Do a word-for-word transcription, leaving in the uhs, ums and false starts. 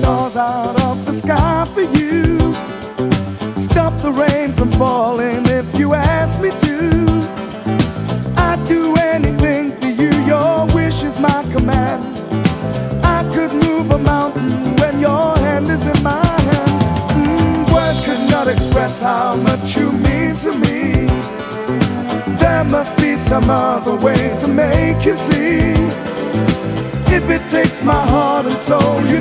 stars out of the sky for you. Stop the rain from falling if you ask me to. I'd do anything for you, your wish is my command. I could move a mountain when your hand is in my hand. mm, Words could not express how much you mean to me. There must be some other way to make you see. If it takes my heart and soul, you